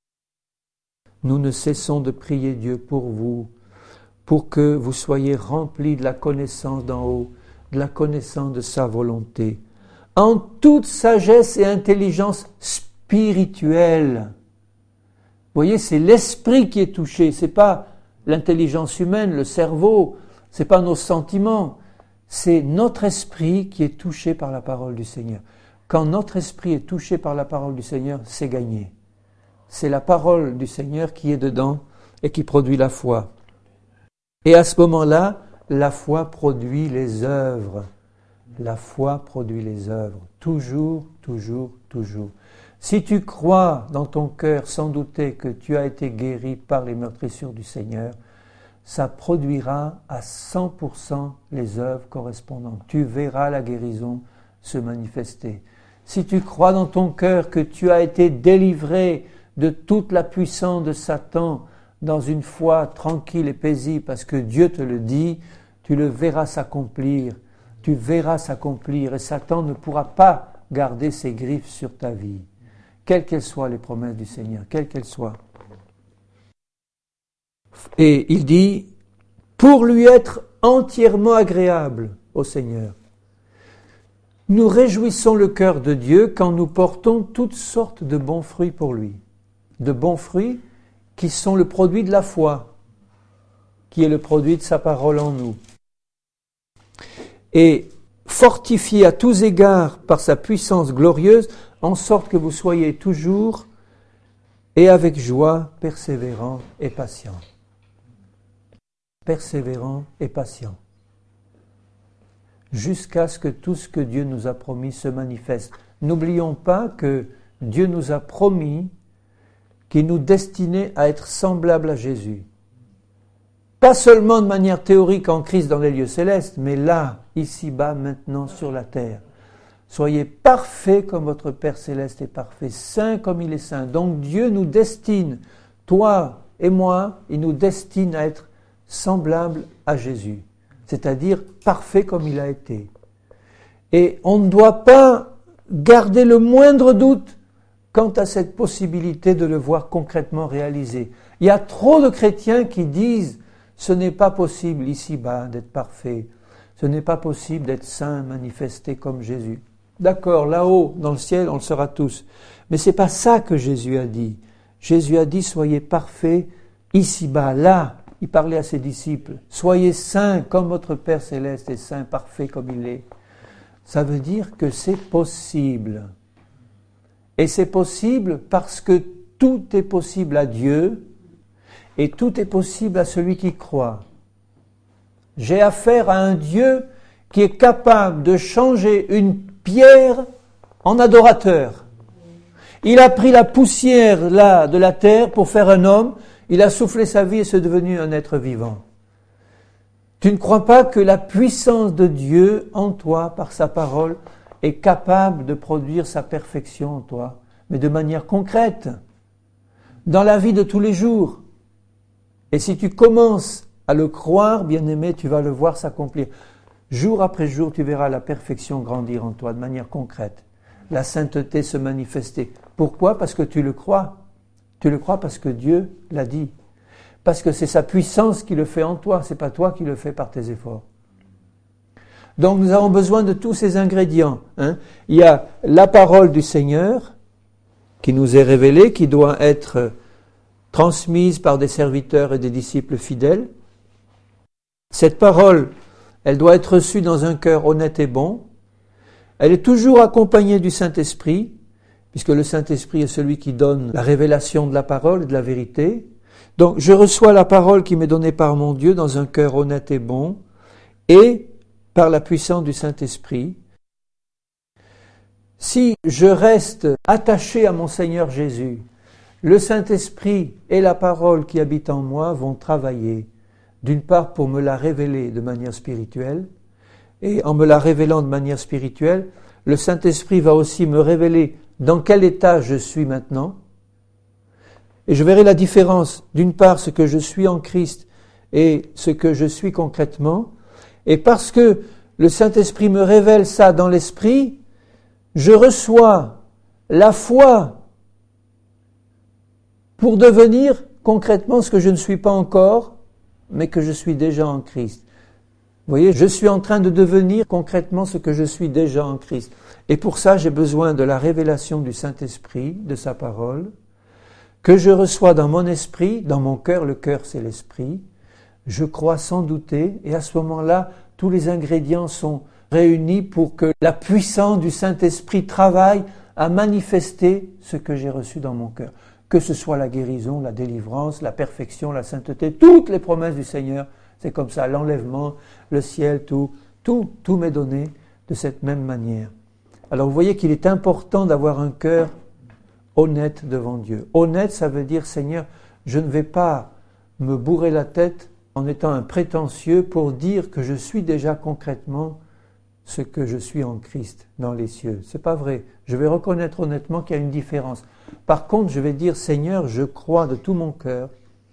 nous ne cessons de prier Dieu pour vous, pour que vous soyez remplis de la connaissance d'en haut, de la connaissance de sa volonté, en toute sagesse et intelligence spirituelle. Vous voyez, c'est l'esprit qui est touché, c'est pas l'intelligence humaine, le cerveau, c'est pas nos sentiments, c'est notre esprit qui est touché par la parole du Seigneur. Quand notre esprit est touché par la parole du Seigneur, c'est gagné. C'est la parole du Seigneur qui est dedans et qui produit la foi. Et à ce moment-là, la foi produit les œuvres. La foi produit les œuvres. Toujours, toujours, toujours. Si tu crois dans ton cœur, sans douter, que tu as été guéri par les meurtrissures du Seigneur, ça produira à 100% les œuvres correspondantes. Tu verras la guérison se manifester. Si tu crois dans ton cœur que tu as été délivré de toute la puissance de Satan dans une foi tranquille et paisible, parce que Dieu te le dit, tu le verras s'accomplir. Tu verras s'accomplir et Satan ne pourra pas garder ses griffes sur ta vie, quelles qu'elles soient les promesses du Seigneur, quelles qu'elles soient. Et il dit, pour lui être entièrement agréable au Seigneur. Nous réjouissons le cœur de Dieu quand nous portons toutes sortes de bons fruits pour lui. De bons fruits qui sont le produit de la foi, qui est le produit de sa parole en nous. Et fortifié à tous égards par sa puissance glorieuse, en sorte que vous soyez toujours et avec joie persévérants et patients. Persévérants et patients. Jusqu'à ce que tout ce que Dieu nous a promis se manifeste. N'oublions pas que Dieu nous a promis qu'il nous destinait à être semblables à Jésus. Pas seulement de manière théorique en Christ dans les lieux célestes, mais là, ici-bas, maintenant, sur la terre. Soyez parfaits comme votre Père céleste est parfait, saint comme il est saint. Donc Dieu nous destine, toi et moi, il nous destine à être semblables à Jésus, c'est-à-dire parfait comme il a été. Et on ne doit pas garder le moindre doute quant à cette possibilité de le voir concrètement réalisé. Il y a trop de chrétiens qui disent « ce n'est pas possible ici-bas d'être parfait, ce n'est pas possible d'être saint, manifesté comme Jésus ». D'accord, là-haut, dans le ciel, on le sera tous. Mais c'est pas ça que Jésus a dit. Jésus a dit « soyez parfaits ici-bas ». Là, il parlait à ses disciples « soyez saints comme votre Père céleste est saint, parfait comme il est ». Ça veut dire que c'est possible. Et c'est possible parce que tout est possible à Dieu et tout est possible à celui qui croit. J'ai affaire à un Dieu qui est capable de changer une pierre en adorateur. Il a pris la poussière là de la terre pour faire un homme, il a soufflé sa vie et c'est devenu un être vivant. Tu ne crois pas que la puissance de Dieu en toi, par sa parole, est capable de produire sa perfection en toi, mais de manière concrète, dans la vie de tous les jours. Et si tu commences à le croire, bien-aimé, tu vas le voir s'accomplir. Jour après jour, tu verras la perfection grandir en toi de manière concrète. La sainteté se manifester. Pourquoi ? Parce que tu le crois. Tu le crois parce que Dieu l'a dit. Parce que c'est sa puissance qui le fait en toi, c'est pas toi qui le fais par tes efforts. Donc nous avons besoin de tous ces ingrédients. Il y a la parole du Seigneur qui nous est révélée, qui doit être transmise par des serviteurs et des disciples fidèles. Cette parole, elle doit être reçue dans un cœur honnête et bon. Elle est toujours accompagnée du Saint-Esprit, puisque le Saint-Esprit est celui qui donne la révélation de la parole et de la vérité. Donc je reçois la parole qui m'est donnée par mon Dieu dans un cœur honnête et bon, et par la puissance du Saint-Esprit. Si je reste attaché à mon Seigneur Jésus, le Saint-Esprit et la parole qui habite en moi vont travailler, d'une part pour me la révéler de manière spirituelle, et en me la révélant de manière spirituelle, le Saint-Esprit va aussi me révéler dans quel état je suis maintenant, et je verrai la différence, d'une part ce que je suis en Christ et ce que je suis concrètement, et parce que le Saint-Esprit me révèle ça dans l'esprit, je reçois la foi pour devenir concrètement ce que je ne suis pas encore, mais que je suis déjà en Christ. Vous voyez, je suis en train de devenir concrètement ce que je suis déjà en Christ. Et pour ça, j'ai besoin de la révélation du Saint-Esprit, de sa parole, que je reçois dans mon esprit, dans mon cœur. Le cœur, c'est l'esprit. Je crois sans douter, et à ce moment-là, tous les ingrédients sont réunis pour que la puissance du Saint-Esprit travaille à manifester ce que j'ai reçu dans mon cœur. Que ce soit la guérison, la délivrance, la perfection, la sainteté, toutes les promesses du Seigneur, c'est comme ça, l'enlèvement, le ciel, tout m'est donné de cette même manière. Alors vous voyez qu'il est important d'avoir un cœur honnête devant Dieu. Honnête, ça veut dire, Seigneur, je ne vais pas me bourrer la tête en étant un prétentieux pour dire que je suis déjà concrètement ce que je suis en Christ dans les cieux. C'est pas vrai. Je vais reconnaître honnêtement qu'il y a une différence. Par contre, je vais dire, Seigneur, je crois de tout mon cœur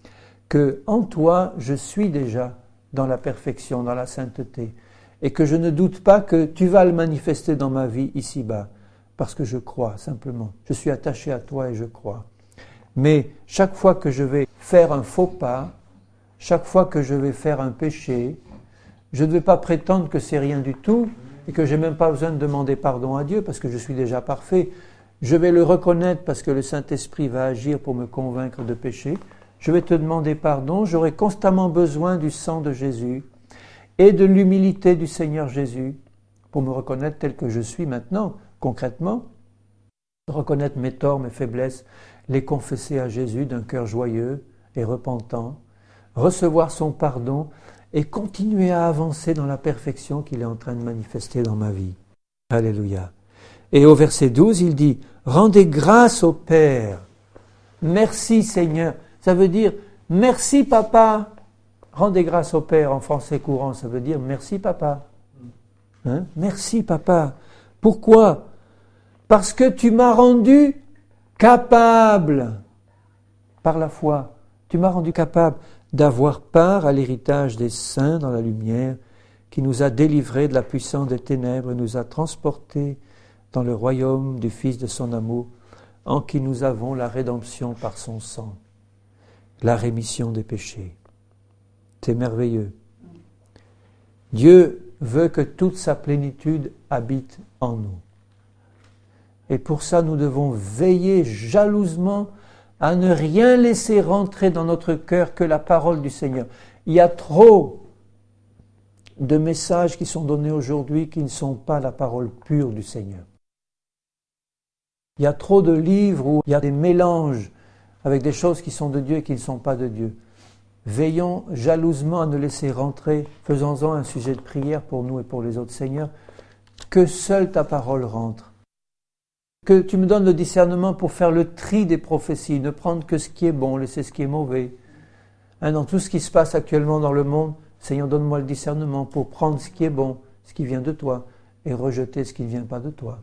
que en toi, je suis déjà dans la perfection, dans la sainteté, et que je ne doute pas que tu vas le manifester dans ma vie ici-bas, parce que je crois simplement. Je suis attaché à toi et je crois. Mais chaque fois que je vais faire un faux pas, chaque fois que je vais faire un péché, je ne vais pas prétendre que c'est rien du tout et que j'ai même pas besoin de demander pardon à Dieu parce que je suis déjà parfait. Je vais le reconnaître parce que le Saint-Esprit va agir pour me convaincre de péché. Je vais te demander pardon. J'aurai constamment besoin du sang de Jésus et de l'humilité du Seigneur Jésus pour me reconnaître tel que je suis maintenant, concrètement. Reconnaître mes torts, mes faiblesses, les confesser à Jésus d'un cœur joyeux et repentant, recevoir son pardon et continuer à avancer dans la perfection qu'il est en train de manifester dans ma vie. Alléluia. Et au verset 12, il dit « Rendez grâce au Père. Merci Seigneur. » Ça veut dire « Merci Papa. » Rendez grâce au Père en français courant, ça veut dire « Merci Papa. » Merci Papa. Pourquoi ? Parce que tu m'as rendu capable par la foi. Tu m'as rendu capable d'avoir part à l'héritage des saints dans la lumière, qui nous a délivrés de la puissance des ténèbres et nous a transportés dans le royaume du Fils de son amour, en qui nous avons la rédemption par son sang, la rémission des péchés. C'est merveilleux. Dieu veut que toute sa plénitude habite en nous. Et pour ça, nous devons veiller jalousement à ne rien laisser rentrer dans notre cœur que la parole du Seigneur. Il y a trop de messages qui sont donnés aujourd'hui qui ne sont pas la parole pure du Seigneur. Il y a trop de livres où il y a des mélanges avec des choses qui sont de Dieu et qui ne sont pas de Dieu. Veillons jalousement à ne laisser rentrer, faisons-en un sujet de prière pour nous et pour les autres, Seigneur, que seule ta parole rentre. Que tu me donnes le discernement pour faire le tri des prophéties, ne prendre que ce qui est bon, laisser ce qui est mauvais. Dans tout ce qui se passe actuellement dans le monde, Seigneur, donne-moi le discernement pour prendre ce qui est bon, ce qui vient de toi, et rejeter ce qui ne vient pas de toi.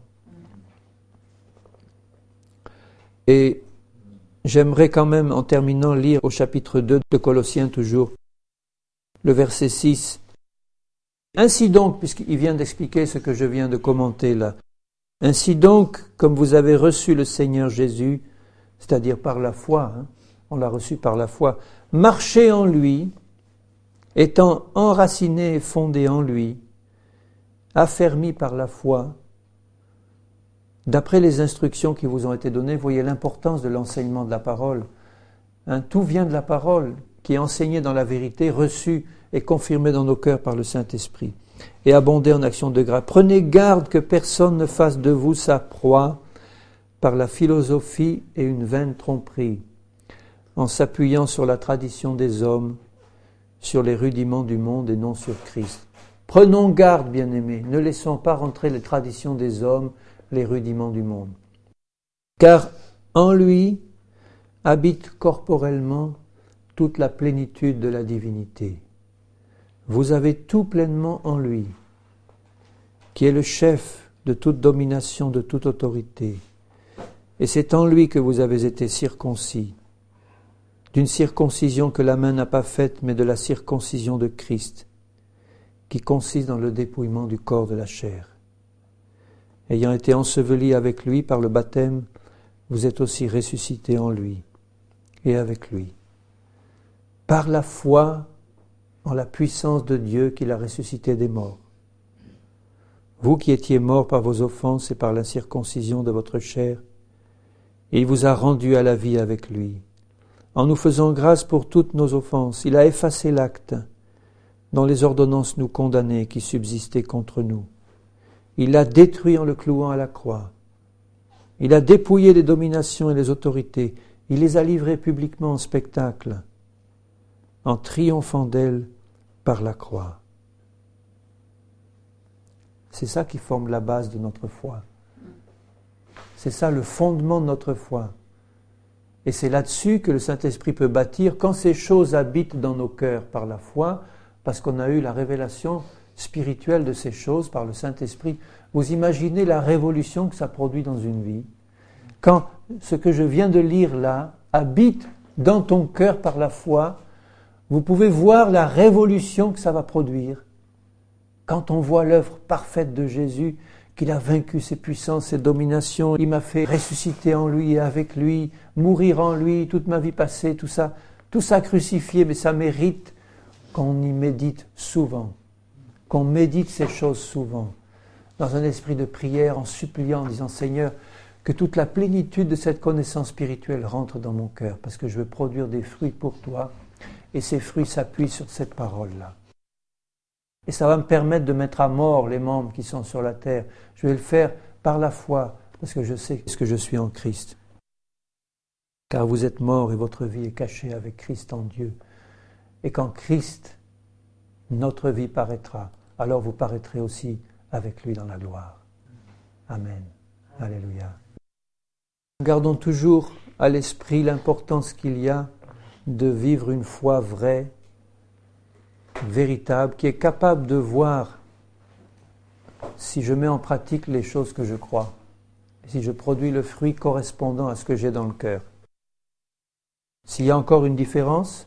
Et j'aimerais quand même, en terminant, lire au chapitre 2 de Colossiens toujours, le verset 6. Ainsi donc, puisqu'il vient d'expliquer ce que je viens de commenter là, ainsi donc, comme vous avez reçu le Seigneur Jésus, c'est-à-dire par la foi, on l'a reçu par la foi, marchez en lui, étant enraciné et fondé en lui, affermi par la foi, d'après les instructions qui vous ont été données. Voyez l'importance de l'enseignement de la parole. Tout vient de la parole, qui est enseignée dans la vérité, reçue et confirmée dans nos cœurs par le Saint-Esprit. Et abondez en actions de grâce. Prenez garde que personne ne fasse de vous sa proie par la philosophie et une vaine tromperie, en s'appuyant sur la tradition des hommes, sur les rudiments du monde et non sur Christ. Prenons garde, bien-aimés, ne laissons pas rentrer les traditions des hommes, les rudiments du monde. Car en lui habite corporellement toute la plénitude de la divinité. Vous avez tout pleinement en lui, qui est le chef de toute domination, de toute autorité. Et c'est en lui que vous avez été circoncis, d'une circoncision que la main n'a pas faite, mais de la circoncision de Christ, qui consiste dans le dépouillement du corps de la chair. Ayant été ensevelis avec lui par le baptême, vous êtes aussi ressuscités en lui et avec lui. Par la foi, en la puissance de Dieu qui l'a ressuscité des morts. Vous qui étiez morts par vos offenses et par l'incirconcision de votre chair, et il vous a rendus à la vie avec lui. En nous faisant grâce pour toutes nos offenses, il a effacé l'acte dont les ordonnances nous condamnaient qui subsistaient contre nous. Il l'a détruit en le clouant à la croix. Il a dépouillé les dominations et les autorités. Il les a livrées publiquement en spectacle, en triomphant d'elles par la croix. C'est ça qui forme la base de notre foi. C'est ça le fondement de notre foi. Et c'est là-dessus que le Saint-Esprit peut bâtir quand ces choses habitent dans nos cœurs par la foi, parce qu'on a eu la révélation spirituelle de ces choses par le Saint-Esprit. Vous imaginez la révolution que ça produit dans une vie. Quand ce que je viens de lire là habite dans ton cœur par la foi, vous pouvez voir la révolution que ça va produire. Quand on voit l'œuvre parfaite de Jésus, qu'il a vaincu ses puissances, ses dominations, il m'a fait ressusciter en lui et avec lui, mourir en lui, toute ma vie passée, tout ça crucifié, mais ça mérite qu'on y médite souvent, qu'on médite ces choses souvent, dans un esprit de prière, en suppliant, en disant « Seigneur, que toute la plénitude de cette connaissance spirituelle rentre dans mon cœur, parce que je veux produire des fruits pour toi, et ces fruits s'appuient sur cette parole-là. » Et ça va me permettre de mettre à mort les membres qui sont sur la terre. Je vais le faire par la foi, parce que je sais ce que je suis en Christ. Car vous êtes morts et votre vie est cachée avec Christ en Dieu. Et quand Christ, notre vie paraîtra, alors vous paraîtrez aussi avec lui dans la gloire. Amen. Alléluia. Gardons toujours à l'esprit l'importance qu'il y a de vivre une foi vraie, véritable, qui est capable de voir si je mets en pratique les choses que je crois, si je produis le fruit correspondant à ce que j'ai dans le cœur. S'il y a encore une différence,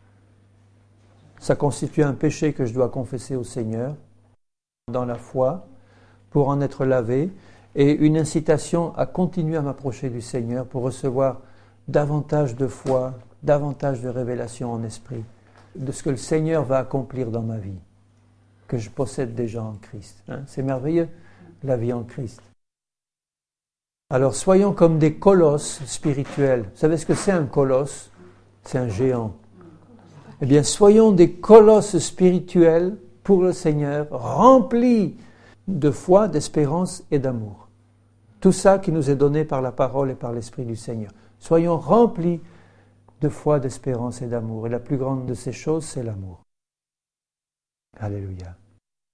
ça constitue un péché que je dois confesser au Seigneur dans la foi pour en être lavé et une incitation à continuer à m'approcher du Seigneur pour recevoir davantage de foi, davantage de révélation en esprit de ce que le Seigneur va accomplir dans ma vie, que je possède déjà en Christ. C'est merveilleux, la vie en Christ. Alors soyons comme des colosses spirituels. Vous savez ce que c'est un colosse ? C'est un géant. Eh bien, soyons des colosses spirituels pour le Seigneur, remplis de foi, d'espérance et d'amour. Tout ça qui nous est donné par la parole et par l'Esprit du Seigneur. Soyons remplis de foi, d'espérance et d'amour. Et la plus grande de ces choses, c'est l'amour. Alléluia.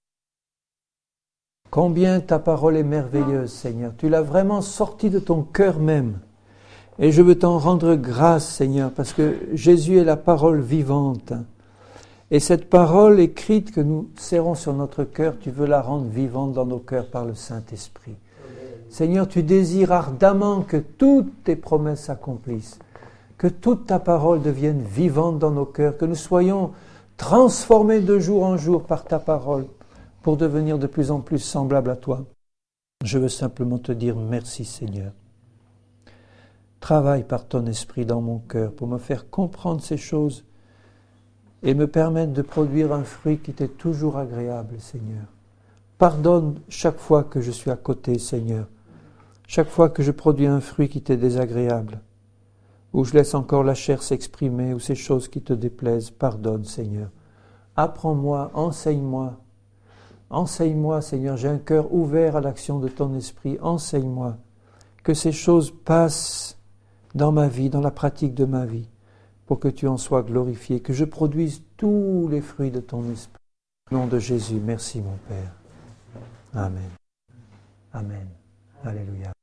Combien ta parole est merveilleuse, Seigneur. Tu l'as vraiment sortie de ton cœur même. Et je veux t'en rendre grâce, Seigneur, parce que Jésus est la parole vivante. Et cette parole écrite que nous serrons sur notre cœur, tu veux la rendre vivante dans nos cœurs par le Saint-Esprit. Seigneur, tu désires ardemment que toutes tes promesses s'accomplissent, que toute ta parole devienne vivante dans nos cœurs, que nous soyons transformés de jour en jour par ta parole pour devenir de plus en plus semblables à toi. Je veux simplement te dire merci, Seigneur. Travaille par ton esprit dans mon cœur pour me faire comprendre ces choses et me permettre de produire un fruit qui t'est toujours agréable, Seigneur. Pardonne chaque fois que je suis à côté, Seigneur. Chaque fois que je produis un fruit qui t'est désagréable, où je laisse encore la chair s'exprimer, ou ces choses qui te déplaisent, pardonne, Seigneur. Apprends-moi, enseigne-moi. Enseigne-moi, Seigneur, j'ai un cœur ouvert à l'action de ton esprit. Enseigne-moi que ces choses passent dans ma vie, dans la pratique de ma vie, pour que tu en sois glorifié, que je produise tous les fruits de ton esprit. Au nom de Jésus, merci mon Père. Amen. Amen. Alléluia.